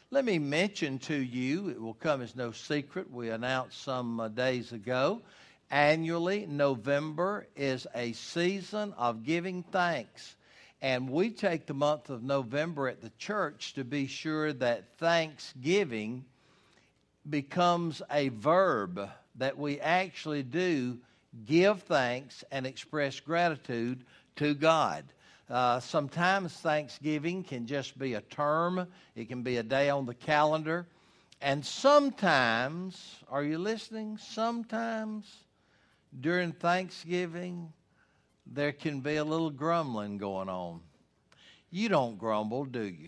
Let me mention to you, it will come as no secret, we announced some days ago, annually, November is a season of giving thanks. And we take the month of November at the church to be sure that thanksgiving becomes a verb, that we actually do give thanks and express gratitude to God. Sometimes Thanksgiving can just be a term. It can be a day on the calendar. And sometimes, are you listening? Sometimes during Thanksgiving, there can be a little grumbling going on. You don't grumble, do you?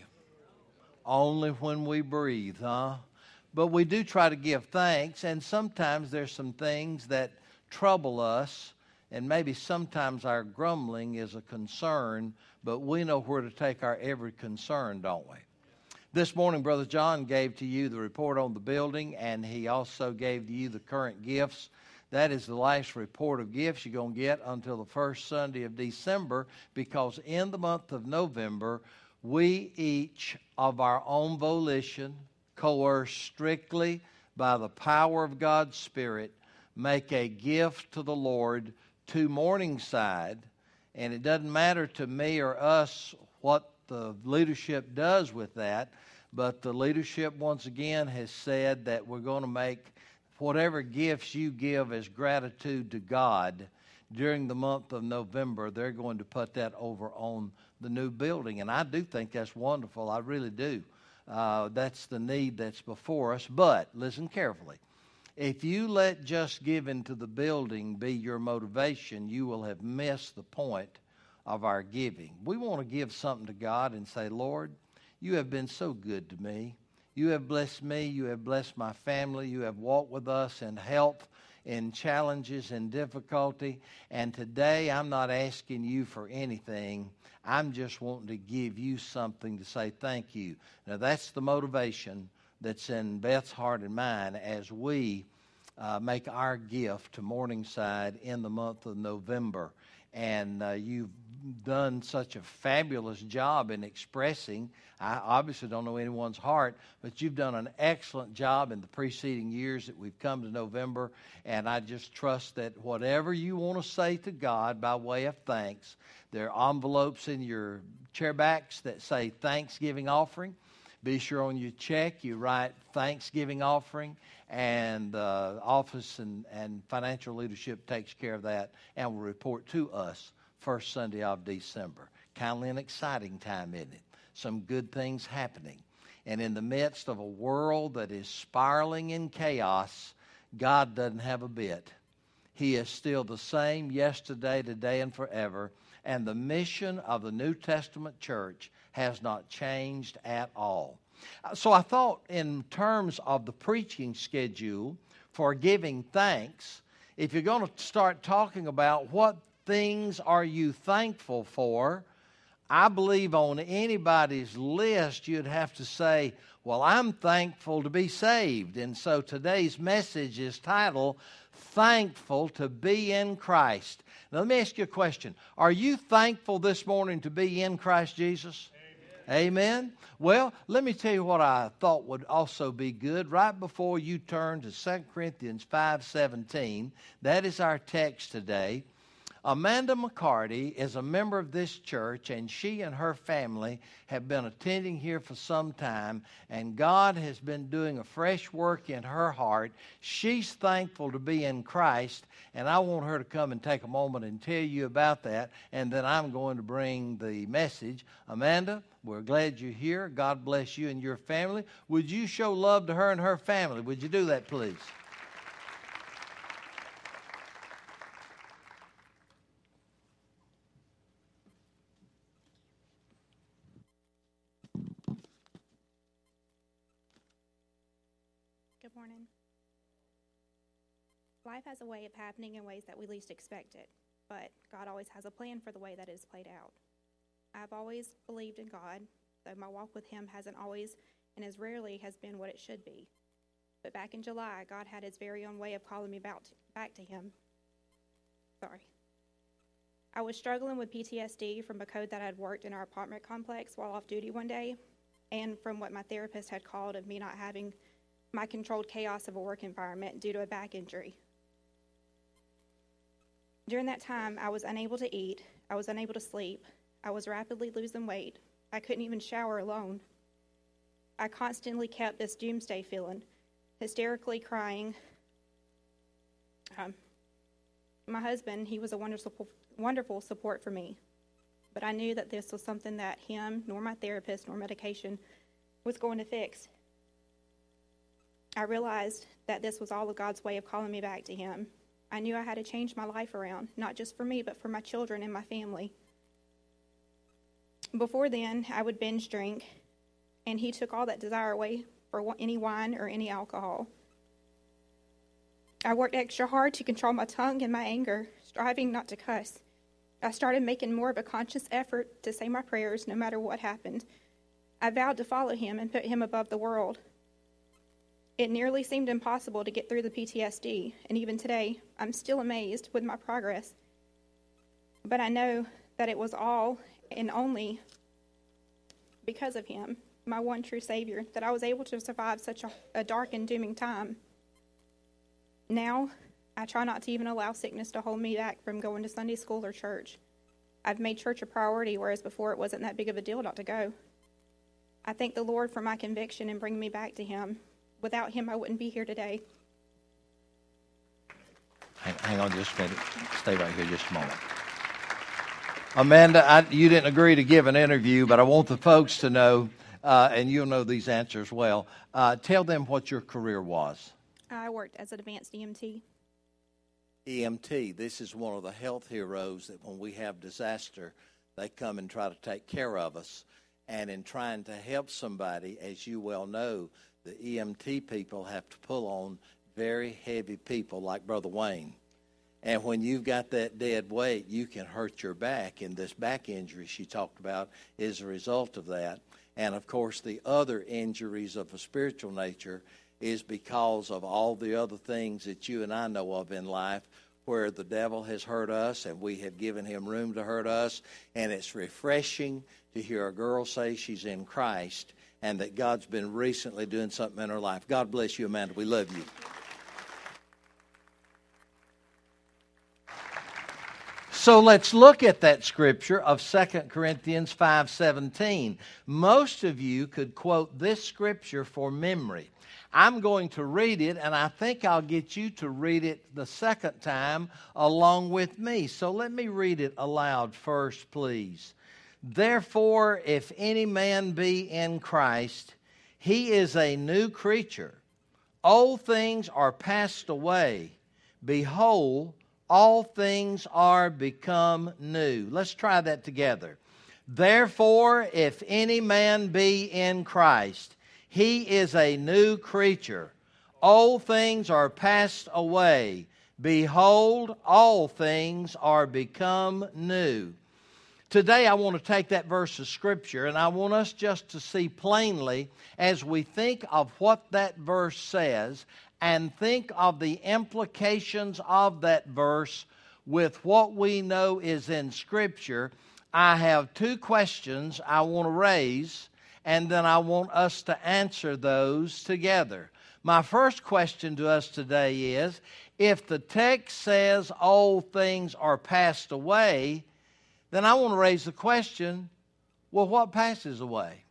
Only when we breathe, huh? But we do try to give thanks, and sometimes there's some things that trouble us, and maybe sometimes our grumbling is a concern, but we know where to take our every concern, don't we? This morning, Brother John gave to you the report on the building, and he also gave to you the current gifts. That is the last report of gifts you're going to get until the first Sunday of December, because in the month of November, we each of our own volition, coerced strictly by the power of God's Spirit, make a gift to the Lord to Morningside. And it doesn't matter to me or us what the leadership does with that, but the leadership once again has said that we're going to make whatever gifts you give as gratitude to God during the month of November, they're going to put that over on the new building. And I do think that's wonderful. I really do. That's the need that's before us. But listen carefully. If you let just giving to the building be your motivation, you will have missed the point of our giving. We want to give something to God and say, Lord, you have been so good to me. You have blessed me. You have blessed my family. You have walked with us in health, in challenges, and difficulty. And today I'm not asking you for anything. I'm just wanting to give you something to say thank you. Now that's the motivation that's in Beth's heart and mine as we make our gift to Morningside in the month of November. And you've done such a fabulous job in expressing. I obviously don't know anyone's heart, but you've done an excellent job in the preceding years that we've come to November. And I just trust that whatever you want to say to God by way of thanks, there are envelopes in your chairbacks that say Thanksgiving offering. Be sure on your check you write Thanksgiving offering, and the office and financial leadership takes care of that and will report to us first Sunday of December. Kindly an exciting time, isn't it? Some good things happening. And in the midst of a world that is spiraling in chaos, God doesn't have a bit. He is still the same yesterday, today, and forever. And the mission of the New Testament church has not changed at all. So I thought in terms of the preaching schedule for giving thanks, if you're going to start talking about what things are you thankful for, I believe on anybody's list you'd have to say, well, I'm thankful to be saved. And so today's message is titled, Thankful to be in Christ. Now let me ask you a question. Are you thankful this morning to be in Christ Jesus? Amen. Amen. Well, let me tell you what I thought would also be good. Right before you turn to 2 Corinthians 5:17, that is our text today. Amanda McCarty is a member of this church, and she and her family have been attending here for some time, and God has been doing a fresh work in her heart. She's thankful to be in Christ, and I want her to come and take a moment and tell you about that, and then I'm going to bring the message. Amanda, we're glad you're here. God bless you and your family. Would you show love to her and her family? Would you do that, please? Good morning. Life has a way of happening in ways that we least expect it, but God always has a plan for the way that it is played out. I've always believed in God, though my walk with Him hasn't always and as rarely has been what it should be. But back in July, God had His very own way of calling me back to Him. I was struggling with PTSD from a code that I'd worked in our apartment complex while off duty one day, and from what my therapist had called of me not having my controlled chaos of a work environment due to a back injury. During that time, I was unable to eat. I was unable to sleep. I was rapidly losing weight. I couldn't even shower alone. I constantly kept this doomsday feeling, hysterically crying. My husband, he was a wonderful support for me, but I knew that this was something that him, nor my therapist, nor medication was going to fix. I realized that this was all of God's way of calling me back to him. I knew I had to change my life around, not just for me, but for my children and my family. Before then, I would binge drink, and he took all that desire away for any wine or any alcohol. I worked extra hard to control my tongue and my anger, striving not to cuss. I started making more of a conscious effort to say my prayers no matter what happened. I vowed to follow him and put him above the world. It nearly seemed impossible to get through the PTSD, and even today, I'm still amazed with my progress. But I know that it was all and only because of him, my one true Savior, that I was able to survive such a dark and dooming time. Now, I try not to even allow sickness to hold me back from going to Sunday school or church. I've made church a priority, whereas before it wasn't that big of a deal not to go. I thank the Lord for my conviction and bringing me back to him. Without him, I wouldn't be here today. Hang on just a minute. Stay right here just a moment. Amanda, you didn't agree to give an interview, but I want the folks to know, and you'll know these answers well. Tell them what your career was. I worked as an advanced EMT. EMT, this is one of the health heroes that when we have disaster, they come and try to take care of us. And in trying to help somebody, as you well know, the EMT people have to pull on very heavy people like Brother Wayne. And when you've got that dead weight, you can hurt your back. And this back injury she talked about is a result of that. And, of course, the other injuries of a spiritual nature is because of all the other things that you and I know of in life where the devil has hurt us and we have given him room to hurt us. And it's refreshing to hear a girl say she's in Christ and that God's been recently doing something in her life. God bless you, Amanda. We love you. So let's look at that scripture of 2 Corinthians 5:17. Most of you could quote this scripture for memory. I'm going to read it, and I think I'll get you to read it the second time along with me. So let me read it aloud first, please. Therefore, if any man be in Christ, he is a new creature. Old things are passed away. Behold, all things are become new. Let's try that together. Therefore, if any man be in Christ, he is a new creature. Old things are passed away. Behold, all things are become new. Today I want to take that verse of Scripture and I want us just to see plainly as we think of what that verse says and think of the implications of that verse with what we know is in Scripture. I have two questions I want to raise, and then I want us to answer those together. My first question to us today is, if the text says old things are passed away, then I want to raise the question, well, what passes away?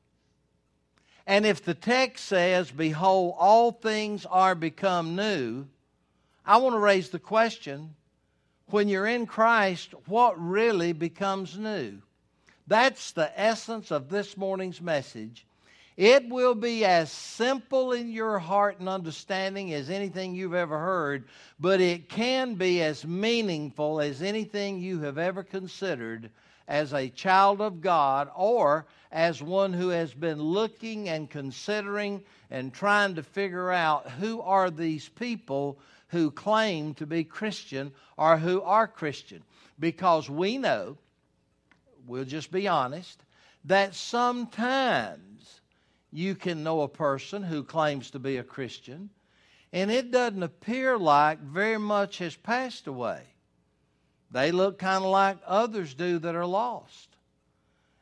And if the text says, behold, all things are become new, I want to raise the question, when you're in Christ, what really becomes new? That's the essence of this morning's message. It will be as simple in your heart and understanding as anything you've ever heard, but it can be as meaningful as anything you have ever considered as a child of God or as one who has been looking and considering and trying to figure out who are these people who claim to be Christian or who are Christian. Because we know, we'll just be honest, that sometimes you can know a person who claims to be a Christian, and it doesn't appear like very much has passed away. They look kind of like others do that are lost.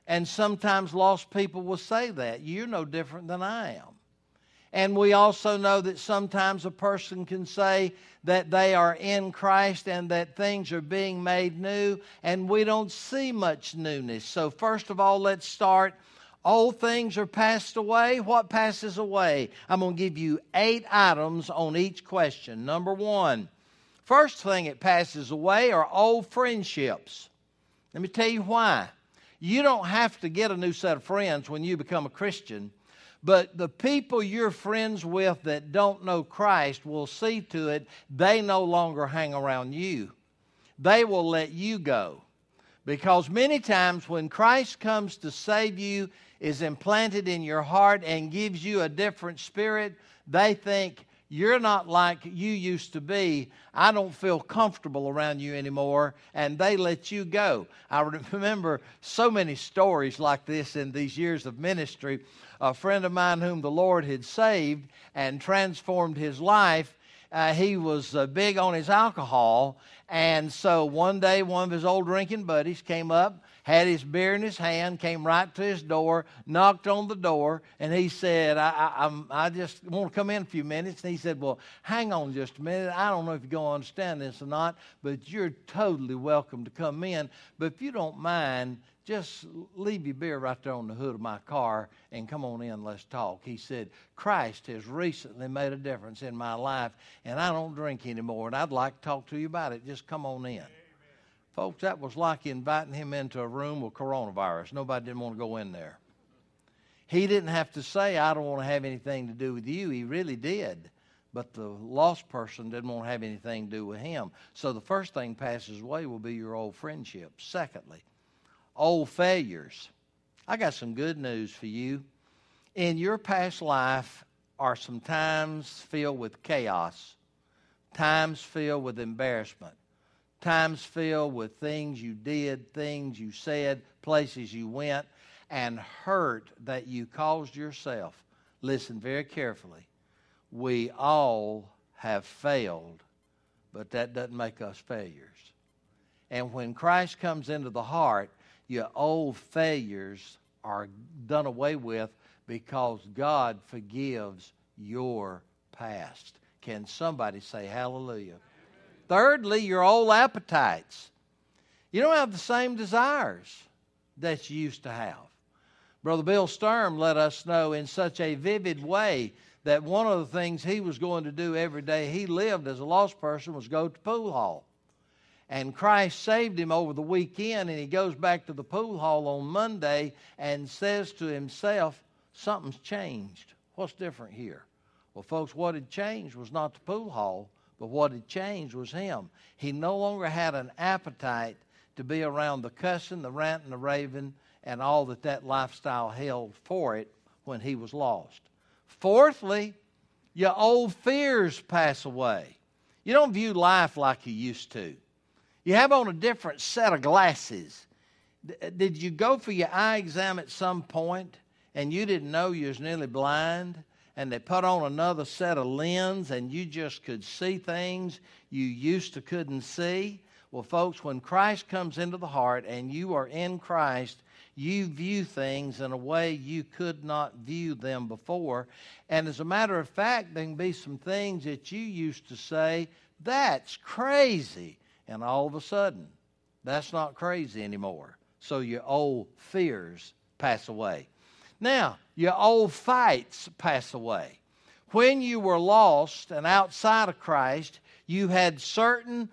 And sometimes lost people will say that. You're no different than I am. And we also know that sometimes a person can say that they are in Christ and that things are being made new, and we don't see much newness. So first of all, let's start. Old things are passed away. What passes away? I'm going to give you 8 items on each question. Number 1, first thing that passes away are old friendships. Let me tell you why. You don't have to get a new set of friends when you become a Christian, but the people you're friends with that don't know Christ will see to it they no longer hang around you. They will let you go. Because many times when Christ comes to save you, is implanted in your heart and gives you a different spirit, they think, you're not like you used to be. I don't feel comfortable around you anymore, and they let you go. I remember so many stories like this in these years of ministry. A friend of mine whom the Lord had saved and transformed his life, he was big on his alcohol, and so one day one of his old drinking buddies came up, had his beer in his hand, came right to his door, knocked on the door, and he said, I just want to come in a few minutes. And he said, well, hang on just a minute. I don't know if you're going to understand this or not, but you're totally welcome to come in. But if you don't mind, just leave your beer right there on the hood of my car and come on in, let's talk. He said, Christ has recently made a difference in my life, and I don't drink anymore, and I'd like to talk to you about it. Just come on in. Folks, that was like inviting him into a room with coronavirus. Nobody didn't want to go in there. He didn't have to say, I don't want to have anything to do with you. He really did. But the lost person didn't want to have anything to do with him. So the first thing passes away will be your old friendships. Secondly, old failures. I got some good news for you. In your past life are some times filled with chaos, times filled with embarrassment, times filled with things you did, things you said, places you went, and hurt that you caused yourself. Listen very carefully. We all have failed, but that doesn't make us failures. And when Christ comes into the heart, your old failures are done away with because God forgives your past. Can somebody say hallelujah? Thirdly, your old appetites. You don't have the same desires that you used to have. Brother Bill Sturm let us know in such a vivid way that one of the things he was going to do every day he lived as a lost person was go to pool hall. And Christ saved him over the weekend, and he goes back to the pool hall on Monday and says to himself, something's changed. What's different here? Well, folks, what had changed was not the pool hall, but what had changed was him. He no longer had an appetite to be around the cussing, the ranting, the raving, and all that lifestyle held for it when he was lost. Fourthly, your old fears pass away. You don't view life like you used to. You have on a different set of glasses. Did you go for your eye exam at some point and you didn't know you was nearly blind? And they put on another set of lens and you just could see things you used to couldn't see? Well, folks, when Christ comes into the heart and you are in Christ, you view things in a way you could not view them before. And as a matter of fact, there can be some things that you used to say, that's crazy. And all of a sudden, that's not crazy anymore. So your old fears pass away. Now, your old fights pass away. When you were lost and outside of Christ, you had certain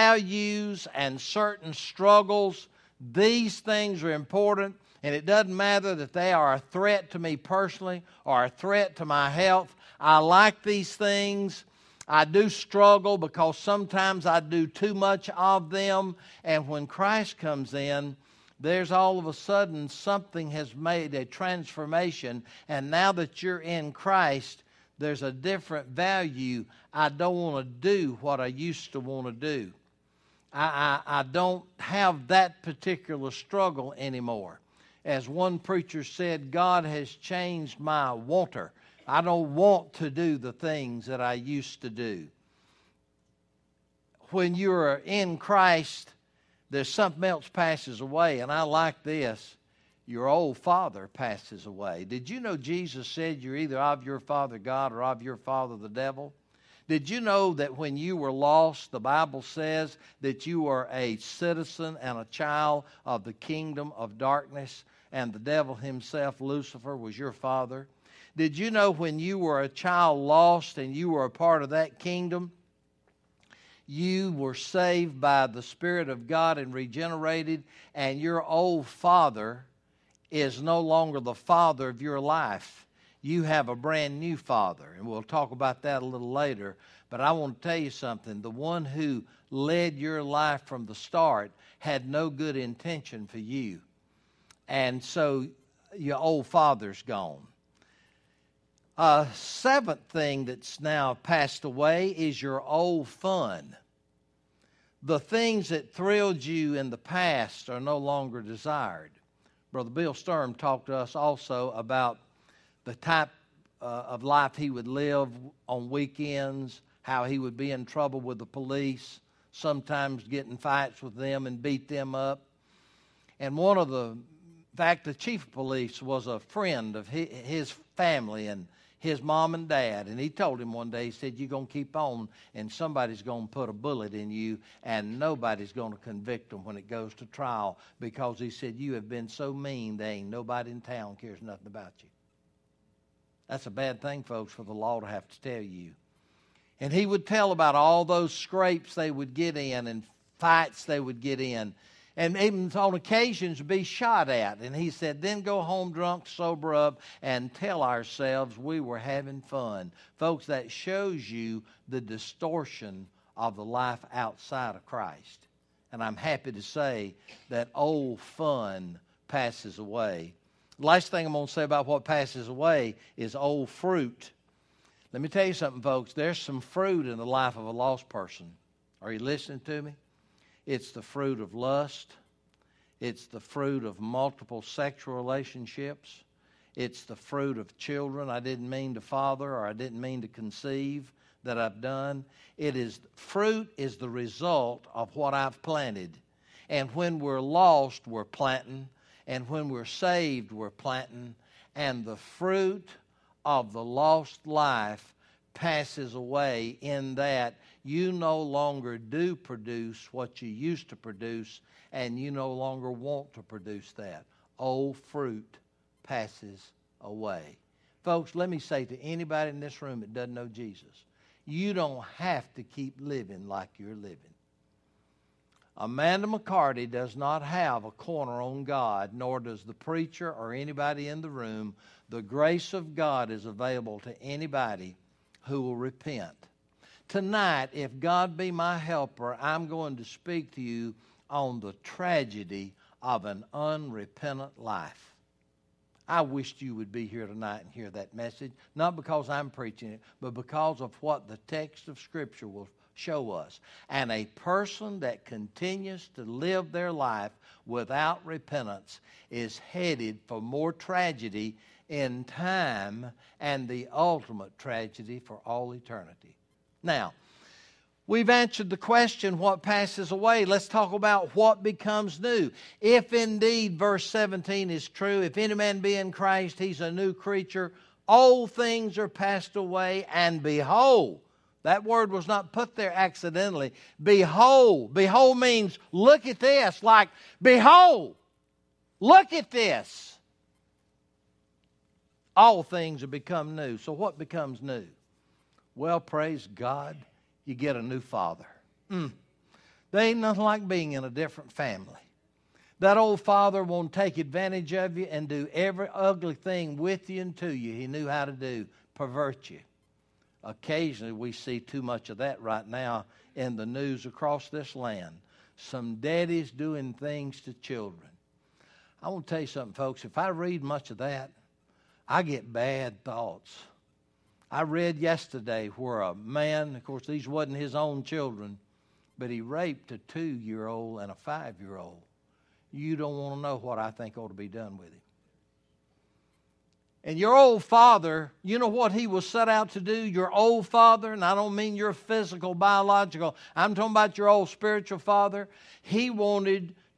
values and certain struggles. These things are important, and it doesn't matter that they are a threat to me personally or a threat to my health. I like these things. I do struggle because sometimes I do too much of them. And when Christ comes in, there's all of a sudden something has made a transformation. And now that you're in Christ, there's a different value. I don't want to do what I used to want to do. I don't have that particular struggle anymore. As one preacher said, God has changed my wanter. I don't want to do the things that I used to do. When you're in Christ, there's something else passes away, and I like this. your old father passes away. Did you know Jesus said you're either of your father God or of your father the devil? Did you know that when you were lost, the Bible says that you were a citizen and a child of the kingdom of darkness, and the devil himself, Lucifer, was your father? Did you know when you were a child lost and you were a part of that kingdom, you were saved by the Spirit of God and regenerated, and your old father is no longer the father of your life? You have a brand new father, and we'll talk about that a little later. But I want to tell you something. The one who led your life from the start had no good intention for you. And so your old father's gone. Seventh thing that's now passed away is your old fun. The things that thrilled you in the past are no longer desired. Brother Bill Sturm talked to us also about the type of life he would live on weekends, how he would be in trouble with the police, sometimes get in fights with them and beat them up. And in fact, the chief of police was a friend of his family and his mom and dad. And he told him one day, he said, you're going to keep on and somebody's going to put a bullet in you and nobody's going to convict them when it goes to trial, because he said, you have been so mean, there ain't nobody in town cares nothing about you. That's a bad thing, folks, for the law to have to tell you. And he would tell about all those scrapes they would get in and fights they would get in, and even on occasions be shot at. And he said, then go home drunk, sober up, and tell ourselves we were having fun. Folks, that shows you the distortion of the life outside of Christ. And I'm happy to say that old fun passes away. Last thing I'm going to say about what passes away is old fruit. Let me tell you something, folks. There's some fruit in the life of a lost person. Are you listening to me? It's the fruit of lust. It's the fruit of multiple sexual relationships. It's the fruit of children I didn't mean to father or I didn't mean to conceive that I've done. Fruit is the result of what I've planted. And when we're lost, we're planting. And when we're saved, we're planting. And the fruit of the lost life passes away in that you no longer do produce what you used to produce, and you no longer want to produce that. Old fruit passes away. Folks, let me say to anybody in this room that doesn't know Jesus, you don't have to keep living like you're living. Amanda McCarty does not have a corner on God, nor does the preacher or anybody in the room. The grace of God is available to anybody who will repent. Tonight, if God be my helper, I'm going to speak to you on the tragedy of an unrepentant life. I wished you would be here tonight and hear that message, not because I'm preaching it, but because of what the text of Scripture will show us. And a person that continues to live their life without repentance is headed for more tragedy in time and the ultimate tragedy for all eternity. Now, we've answered the question, what passes away? Let's talk about what becomes new. If indeed verse 17 is true, if any man be in Christ, he's a new creature. Old things are passed away, and behold, that word was not put there accidentally. Behold. Behold means look at this. Like, behold, look at this. All things have become new. So what becomes new? Well, praise God, you get a new father. There ain't nothing like being in a different family. That old father won't take advantage of you and do every ugly thing with you and to you he knew how to do, pervert you. Occasionally we see too much of that right now in the news across this land. Some daddies doing things to children. I want to tell you something, folks. If I read much of that, I get bad thoughts. I read yesterday where a man, of course these wasn't his own children, but he raped a 2-year-old and a 5-year-old. You don't want to know what I think ought to be done with him. And your old father, you know what he was set out to do? Your old father, and I don't mean your physical, biological. I'm talking about your old spiritual father. He wanted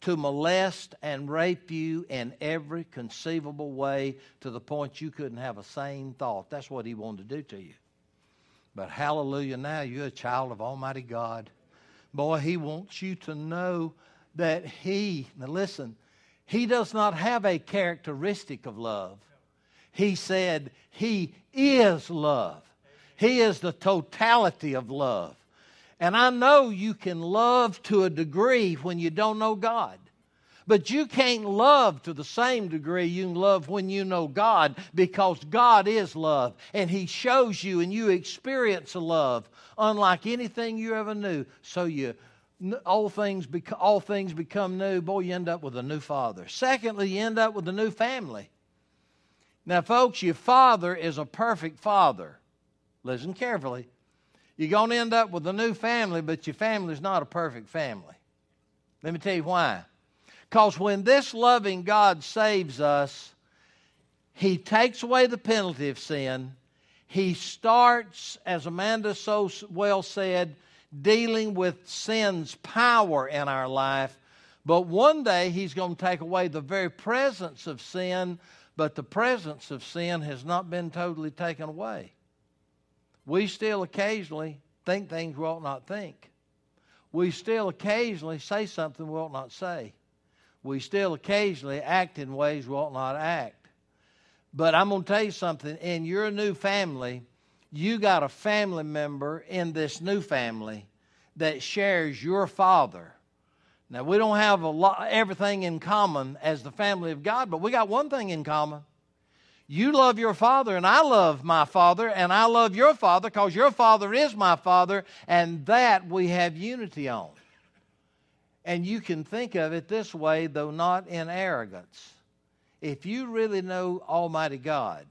to molest and rape you in every conceivable way to the point you couldn't have a sane thought. That's what he wanted to do to you. But hallelujah, now you're a child of Almighty God. Boy, he wants you to know that now listen, he does not have a characteristic of love. He said he is love. He is the totality of love. And I know you can love to a degree when you don't know God. But you can't love to the same degree you can love when you know God, because God is love. And he shows you and you experience a love unlike anything you ever knew. So all things become new. Boy, you end up with a new father. Secondly, you end up with a new family. Now, folks, your father is a perfect father. Listen carefully. You're going to end up with a new family, but your family is not a perfect family. Let me tell you why. Because when this loving God saves us, he takes away the penalty of sin. He starts, as Amanda so well said, dealing with sin's power in our life. But one day he's going to take away the very presence of sin, but the presence of sin has not been totally taken away. We still occasionally think things we ought not think. We still occasionally say something we ought not say. We still occasionally act in ways we ought not act. But I'm going to tell you something. In your new family, you got a family member in this new family that shares your father. Now, we don't have everything in common as the family of God, but we got one thing in common. You love your father, and I love my father, and I love your father because your father is my father, and that we have unity on. And you can think of it this way, though not in arrogance. If you really know Almighty God,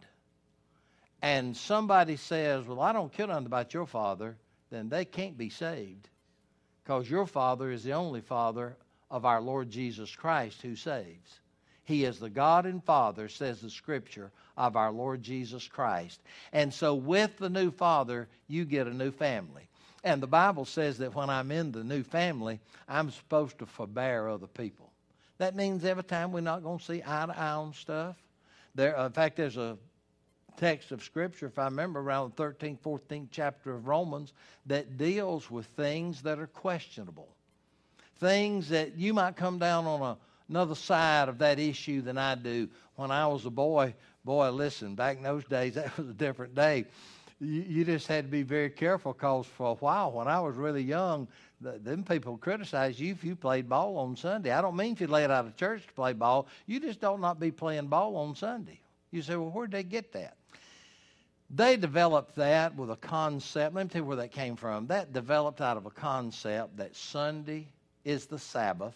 and somebody says, well, I don't care nothing about your father, then they can't be saved, because your father is the only father of our Lord Jesus Christ who saves. He is the God and Father, says the Scripture, of our Lord Jesus Christ. And so with the new father, you get a new family. And the Bible says that when I'm in the new family, I'm supposed to forbear other people. That means every time we're not going to see eye to eye on stuff. In fact, there's a text of Scripture, if I remember, around the 13th, 14th chapter of Romans, that deals with things that are questionable. Things that you might come down on another side of that issue than I do. When I was a boy, listen, back in those days, that was a different day. You just had to be very careful, because for a while, when I was really young, them people criticized you if you played ball on Sunday. I don't mean if you laid out of church to play ball. You just don't not be playing ball on Sunday. You say, well, where'd they get that? They developed that with a concept. Let me tell you where that came from. That developed out of a concept that Sunday is the Sabbath.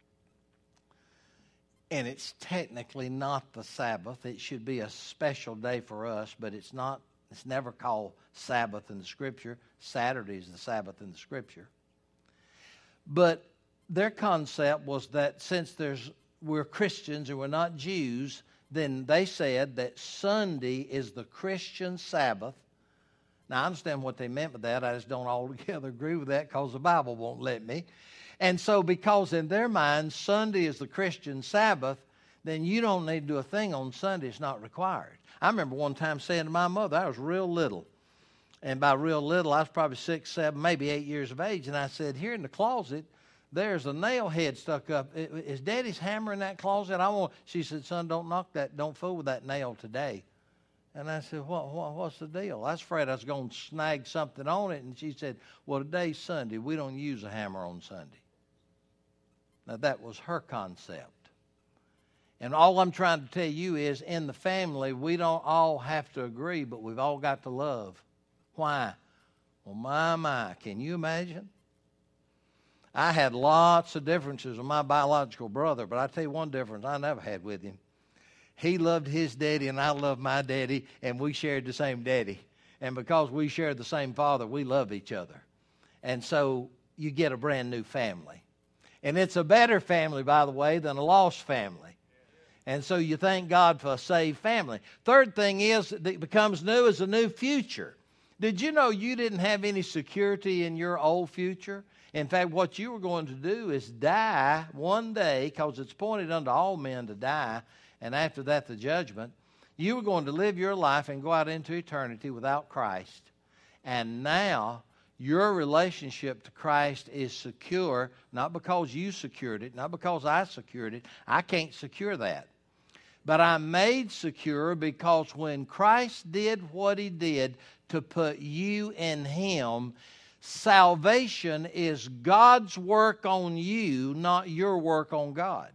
And it's technically not the Sabbath. It should be a special day for us, but it's not. It's never called Sabbath in the Scripture. Saturday is the Sabbath in the Scripture. But their concept was that since we're Christians and we're not Jews, then they said that Sunday is the Christian Sabbath. Now, I understand what they meant by that. I just don't altogether agree with that because the Bible won't let me. And so because in their minds Sunday is the Christian Sabbath, then you don't need to do a thing on Sunday. It's not required. I remember one time saying to my mother, I was real little. And by real little, I was probably 6, 7, maybe 8 years of age. And I said, here in the closet, there's a nail head stuck up. Is Daddy's hammer in that closet? She said, son, don't fool with that nail today. And I said, what's the deal? I was afraid I was going to snag something on it. And she said, well, today's Sunday. We don't use a hammer on Sunday. Now, that was her concept. And all I'm trying to tell you is, in the family, we don't all have to agree, but we've all got to love. Why? Well, my, can you imagine? I had lots of differences with my biological brother, but I tell you one difference I never had with him. He loved his daddy and I loved my daddy, and we shared the same daddy. And because we shared the same father, we love each other. And so you get a brand new family. And it's a better family, by the way, than a lost family. And so you thank God for a saved family. Third thing is that becomes new is a new future. Did you know you didn't have any security in your old future? In fact, what you were going to do is die one day, because it's appointed unto all men to die, and after that the judgment. You were going to live your life and go out into eternity without Christ. And now your relationship to Christ is secure, not because you secured it, not because I secured it. I can't secure that. But I'm made secure because when Christ did what he did to put you in him, salvation is God's work on you, not your work on God.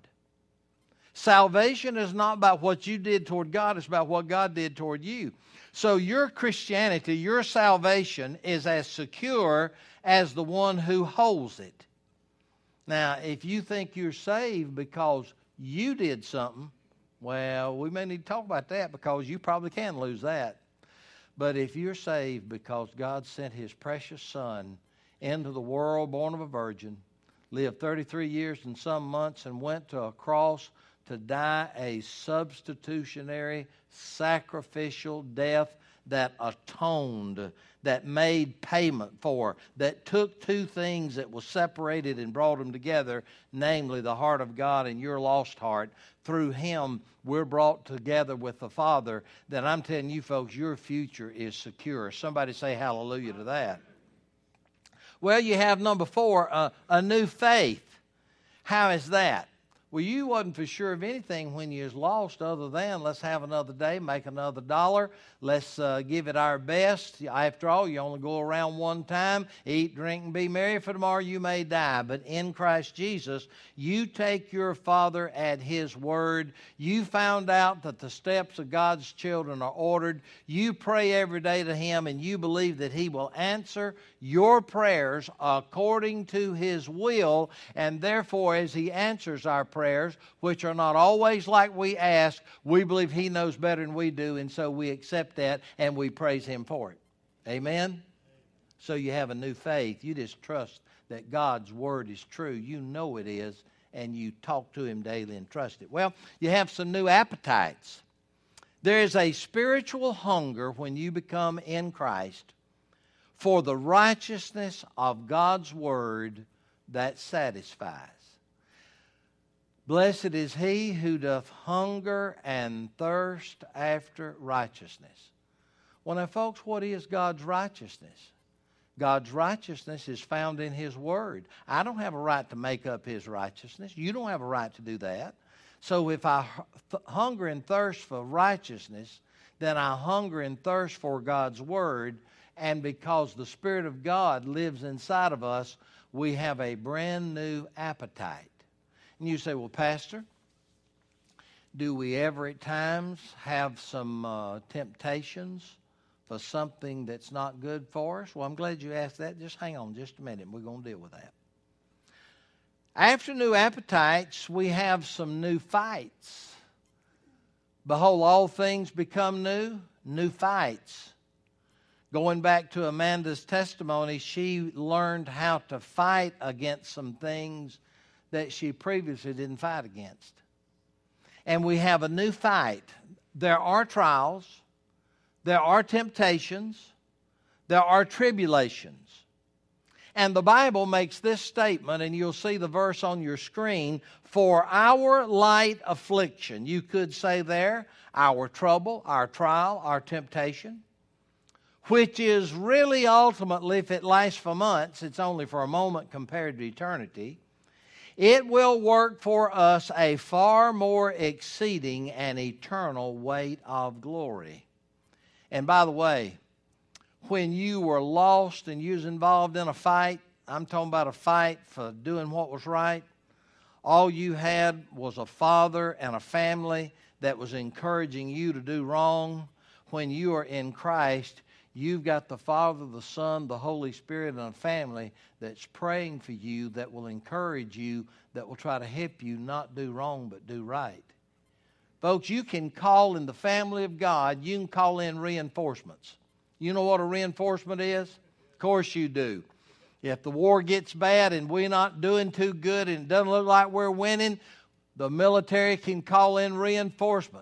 Salvation is not about what you did toward God, it's about what God did toward you. So your Christianity, your salvation is as secure as the one who holds it. Now, if you think you're saved because you did something, well, we may need to talk about that, because you probably can lose that. But if you're saved because God sent his precious Son into the world, born of a virgin, lived 33 years and some months, and went to a cross to die a substitutionary, sacrificial death that atoned, that made payment for, that took two things that were separated and brought them together, namely the heart of God and your lost heart. Through him, we're brought together with the Father. Then I'm telling you folks, your future is secure. Somebody say hallelujah to that. Well, you have number 4, a new faith. How is that? Well, you wasn't for sure of anything when you was lost, other than let's have another day, make another dollar. Let's give it our best. After all, you only go around one time. Eat, drink, and be merry, for tomorrow you may die. But in Christ Jesus, you take your Father at his word. You found out that the steps of God's children are ordered. You pray every day to him, and you believe that he will answer your prayers according to his will. And therefore, as he answers our prayers, which are not always like we ask, we believe he knows better than we do, and so we accept that and we praise him for it. Amen? So you have a new faith. You just trust that God's word is true. You know it is, and you talk to him daily and trust it. Well, you have some new appetites. There is a spiritual hunger when you become in Christ for the righteousness of God's word that satisfies. Blessed is he who doth hunger and thirst after righteousness. Well, now, folks, what is God's righteousness? God's righteousness is found in his word. I don't have a right to make up his righteousness. You don't have a right to do that. So if I hunger and thirst for righteousness, then I hunger and thirst for God's word. And because the Spirit of God lives inside of us, we have a brand new appetite. And you say, well, Pastor, do we ever at times have some temptations for something that's not good for us? Well, I'm glad you asked that. Just hang on just a minute. We're going to deal with that. After new appetites, we have some new fights. Behold, all things become new, new fights. Going back to Amanda's testimony, she learned how to fight against some things that she previously didn't fight against. And we have a new fight. There are trials, there are temptations, there are tribulations. And the Bible makes this statement, and you'll see the verse on your screen, for our light affliction. You could say there, our trouble, our trial, our temptation, which is really ultimately, if it lasts for months, it's only for a moment compared to eternity. It will work for us a far more exceeding and eternal weight of glory. And by the way, when you were lost and you was involved in a fight, I'm talking about a fight for doing what was right, all you had was a father and a family that was encouraging you to do wrong. When you are in Christ, you've got the Father, the Son, the Holy Spirit, and a family that's praying for you, that will encourage you, that will try to help you not do wrong but do right. Folks, you can call in the family of God, you can call in reinforcements. You know what a reinforcement is? Of course you do. If the war gets bad and we're not doing too good and it doesn't look like we're winning, the military can call in reinforcements.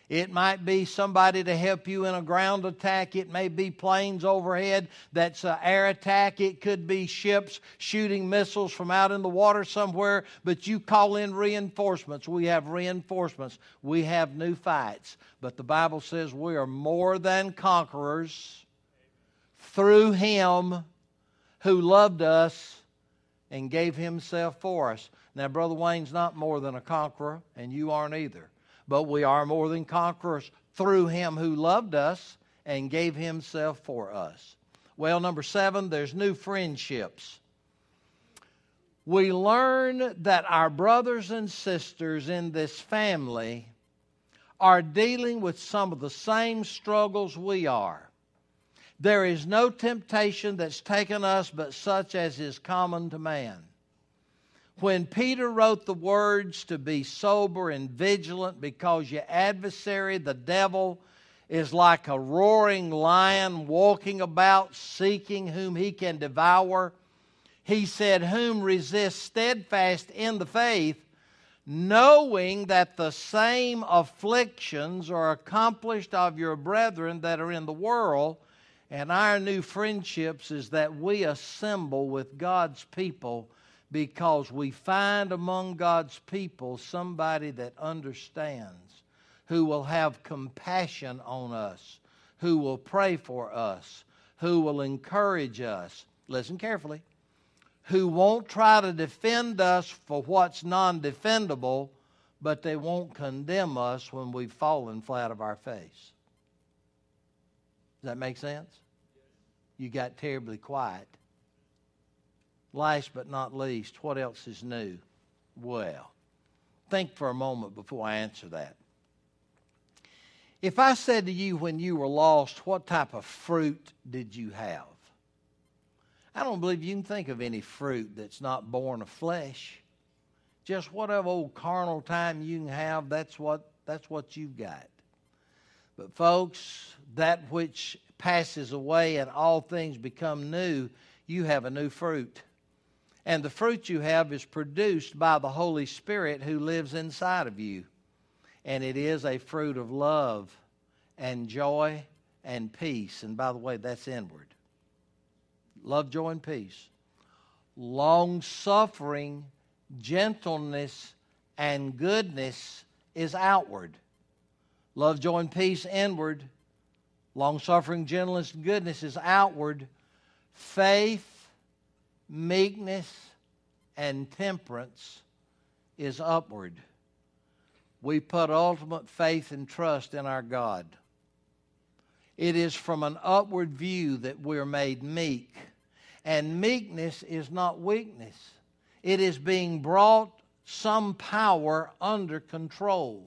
It might be somebody to help you in a ground attack. It may be planes overhead. That's an air attack. It could be ships shooting missiles from out in the water somewhere. But you call in reinforcements. We have reinforcements. We have new fights. But the Bible says we are more than conquerors through Him who loved us and gave Himself for us. Now, Brother Wayne's not more than a conqueror, and you aren't either. But we are more than conquerors through Him who loved us and gave Himself for us. Well, number 7, there's new friendships. We learn that our brothers and sisters in this family are dealing with some of the same struggles we are. There is no temptation that's taken us but such as is common to man. When Peter wrote the words to be sober and vigilant because your adversary, the devil, is like a roaring lion walking about seeking whom he can devour, he said, whom resist steadfast in the faith, knowing that the same afflictions are accomplished of your brethren that are in the world. And our new friendships is that we assemble with God's people because we find among God's people somebody that understands, who will have compassion on us, who will pray for us, who will encourage us. Listen carefully. Who won't try to defend us for what's non-defendable, but they won't condemn us when we've fallen flat of our face. Does that make sense? You got terribly quiet. Last but not least, what else is new? Well, think for a moment before I answer that. If I said to you when you were lost, what type of fruit did you have? I don't believe you can think of any fruit that's not born of flesh. Just whatever old carnal time you can have, that's what you've got. But folks, that which passes away and all things become new, you have a new fruit. And the fruit you have is produced by the Holy Spirit who lives inside of you. And it is a fruit of love and joy and peace. And by the way, that's inward. Love, joy, and peace. Long-suffering, gentleness, and goodness is outward. Love, joy, and peace inward. Long-suffering, gentleness, and goodness is outward. Faith, meekness, and temperance is upward. We put ultimate faith and trust in our God. It is from an upward view that we're made meek. And meekness is not weakness. It is being brought some power under control.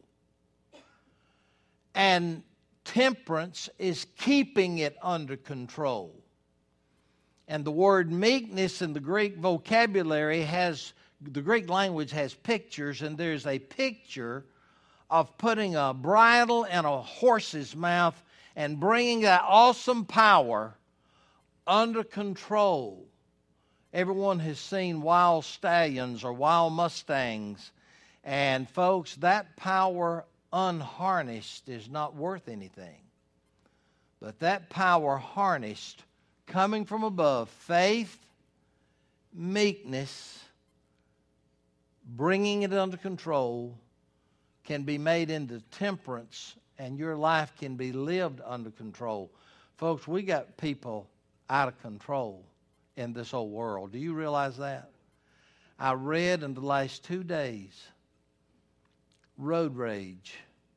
And temperance is keeping it under control. And the word meekness in the Greek vocabulary the Greek language has pictures, and there's a picture of putting a bridle in a horse's mouth and bringing that awesome power under control. Everyone has seen wild stallions or wild mustangs. And folks, that power unharnessed is not worth anything. But that power harnessed, coming from above, faith, meekness, bringing it under control, can be made into temperance, and your life can be lived under control. Folks, we got people out of control in this old world. Do you realize that? I read in the last 2 days road rage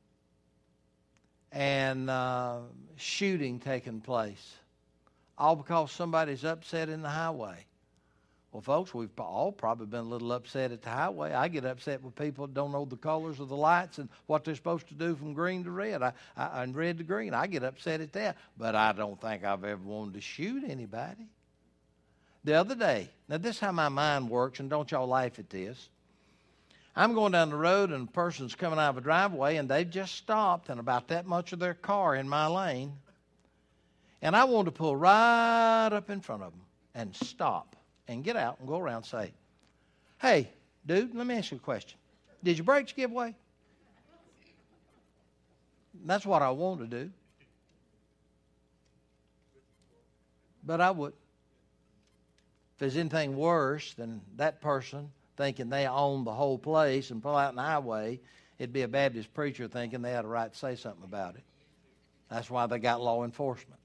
and shooting taking place, all because somebody's upset in the highway. Well, folks, we've all probably been a little upset at the highway. I get upset with people that don't know the colors of the lights and what they're supposed to do from green to red and red to green. I get upset at that. But I don't think I've ever wanted to shoot anybody. The other day, now this is how my mind works, and don't y'all laugh at this. I'm going down the road, and a person's coming out of a driveway, and they've just stopped, and about that much of their car in my lane. And I want to pull right up in front of them and stop and get out and go around and say, "Hey, dude, let me ask you a question. Did your brakes give way?" That's what I want to do. But I would. If there's anything worse than that person thinking they own the whole place and pull out an highway, it'd be a Baptist preacher thinking they had a right to say something about it. That's why they got law enforcement.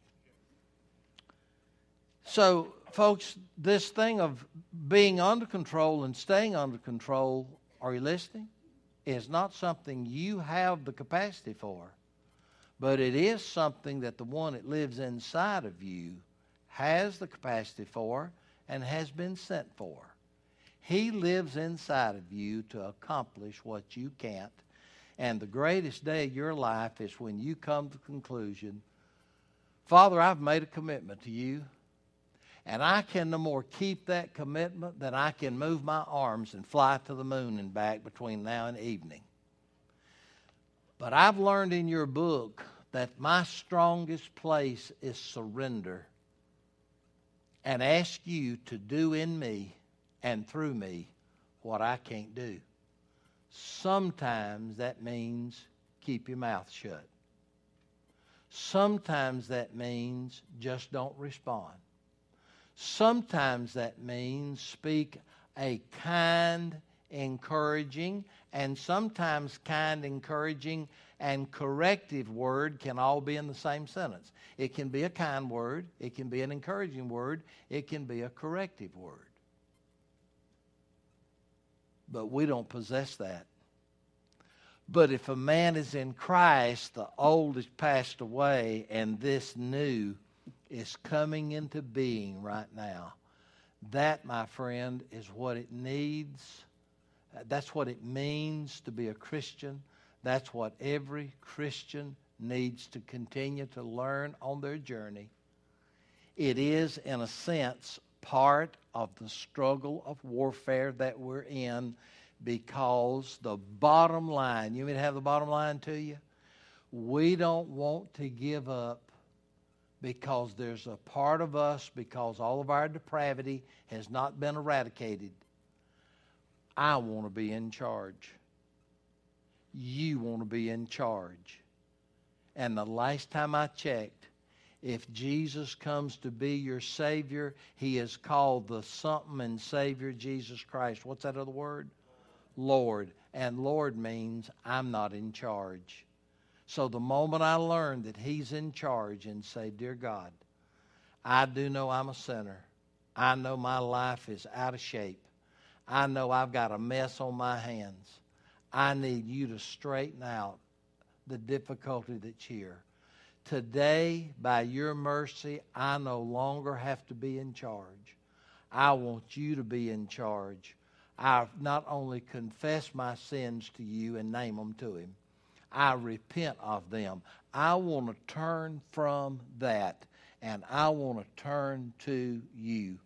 So, folks, this thing of being under control and staying under control, are you listening? Is not something you have the capacity for. But it is something that the one that lives inside of you has the capacity for and has been sent for. He lives inside of you to accomplish what you can't. And the greatest day of your life is when you come to the conclusion, Father, I've made a commitment to you, and I can no more keep that commitment than I can move my arms and fly to the moon and back between now and evening. But I've learned in your book that my strongest place is surrender, and ask you to do in me and through me what I can't do. Sometimes that means keep your mouth shut. Sometimes that means just don't respond. Sometimes that means speak a kind, encouraging, and sometimes kind, encouraging, and corrective word can all be in the same sentence. It can be a kind word, it can be an encouraging word, it can be a corrective word. But we don't possess that. But if a man is in Christ, the old has passed away and this new is coming into being right now. That, my friend, is what it needs. That's what it means to be a Christian. That's what every Christian needs to continue to learn on their journey. It is, in a sense, part of the struggle of warfare that we're in, because the bottom line, you mean to have the bottom line to you? We don't want to give up, because there's a part of us, because all of our depravity has not been eradicated. I want to be in charge. You want to be in charge. And the last time I checked, if Jesus comes to be your Savior, He is called the something and Savior Jesus Christ. What's that other word? Lord. And Lord means I'm not in charge. So the moment I learn that He's in charge and say, Dear God, I do know I'm a sinner. I know my life is out of shape. I know I've got a mess on my hands. I need you to straighten out the difficulty that's here. Today, by your mercy, I no longer have to be in charge. I want you to be in charge. I not only confess my sins to you and name them to Him, I repent of them. I want to turn from that, and I want to turn to you.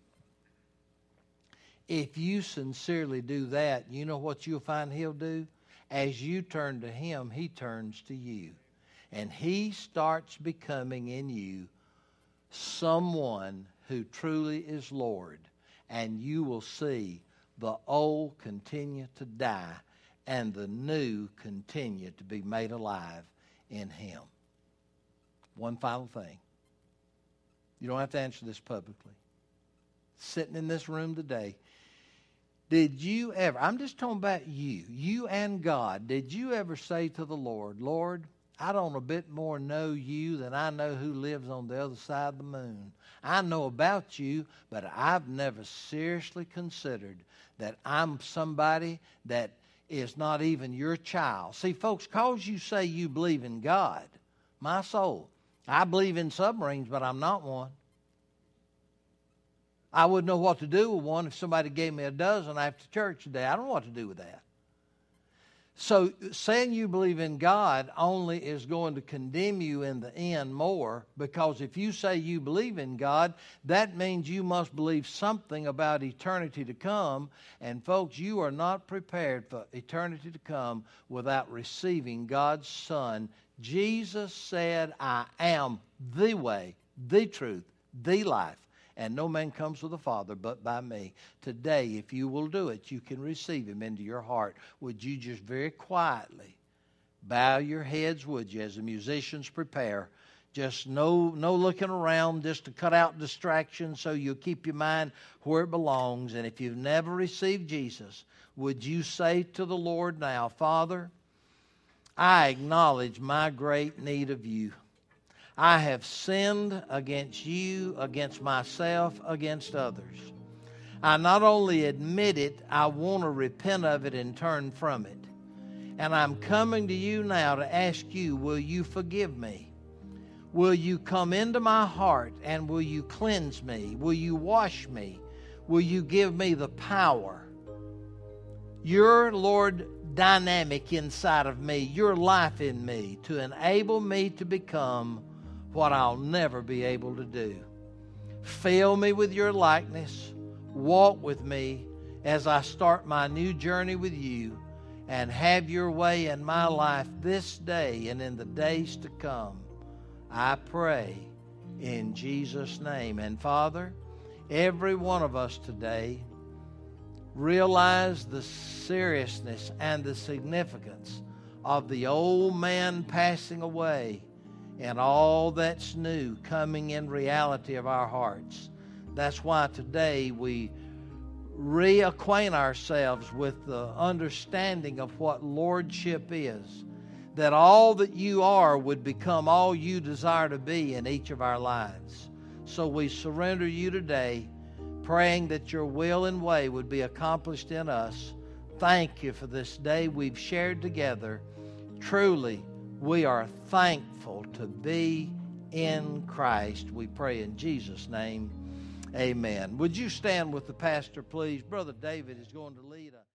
If you sincerely do that, you know what you'll find He'll do? As you turn to Him, He turns to you. And He starts becoming in you someone who truly is Lord. And you will see the old continue to die and the new continue to be made alive in Him. One final thing. You don't have to answer this publicly. Sitting in this room today, did you ever, I'm just talking about you and God, did you ever say to the Lord, Lord, I don't a bit more know you than I know who lives on the other side of the moon. I know about you, but I've never seriously considered that I'm somebody that is not even your child. See, folks, cause you say you believe in God, my soul, I believe in submarines, but I'm not one. I wouldn't know what to do with one if somebody gave me a dozen after church today. I don't know what to do with that. So saying you believe in God only is going to condemn you in the end more, because if you say you believe in God, that means you must believe something about eternity to come. And folks, you are not prepared for eternity to come without receiving God's Son. Jesus said, I am the way, the truth, the life. And no man comes to the Father but by me. Today, if you will do it, you can receive Him into your heart. Would you just very quietly Bow your heads, would you, as the musicians prepare. Just no looking around, just to cut out distractions so you'll keep your mind where it belongs. And if you've never received Jesus, would you say to the Lord now, Father, I acknowledge my great need of you. I have sinned against you, against myself, against others. I not only admit it, I want to repent of it and turn from it. And I'm coming to you now to ask you, will you forgive me? Will you come into my heart and will you cleanse me? Will you wash me? Will you give me the power? Your, Lord, dynamic inside of me, your life in me, to enable me to become what I'll never be able to do. Fill me with your likeness. Walk with me as I start my new journey with you, and have your way in my life this day and in the days to come. I pray in Jesus' name. And Father, every one of us today realize the seriousness and the significance of the old man passing away and all that's new coming in reality of our hearts. That's why today we reacquaint ourselves with the understanding of what lordship is, that all that you are would become all you desire to be in each of our lives. So we surrender you today, praying that your will and way would be accomplished in us. Thank you for this day we've shared together. Truly, we are thankful to be in Christ. We pray in Jesus' name. Amen. Would you stand with the pastor, please? Brother David is going to lead us.